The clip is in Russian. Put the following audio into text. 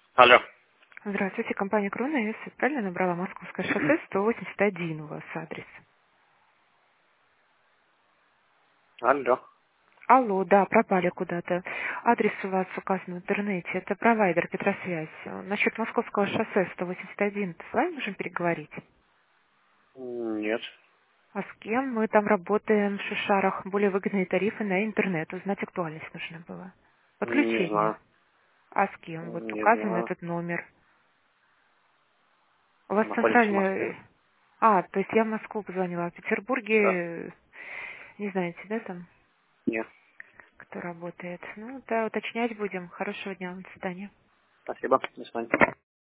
Алло. Здравствуйте, компания Крона, я правильно набрала Московское шоссе 181 у вас адрес. Алло. Алло, да, пропали куда-то. Адрес у вас указан в интернете, это провайдер Петросвязь. Насчет Московского шоссе 181, с вами можем переговорить? Нет. А с кем? Мы там работаем в Шишарах, более выгодные тарифы на интернет, узнать актуальность нужно было. Не Подключение. знаю. А с кем? Вот Не указан знаю. этот номер. У вас Находимся в Москве. центральный... А, то есть я в Москву позвонила, а в Да. Петербурге, не знаете, да, там? Нет. Кто работает. Ну, да, уточнять будем. Хорошего дня. До свидания. Спасибо. До свидания.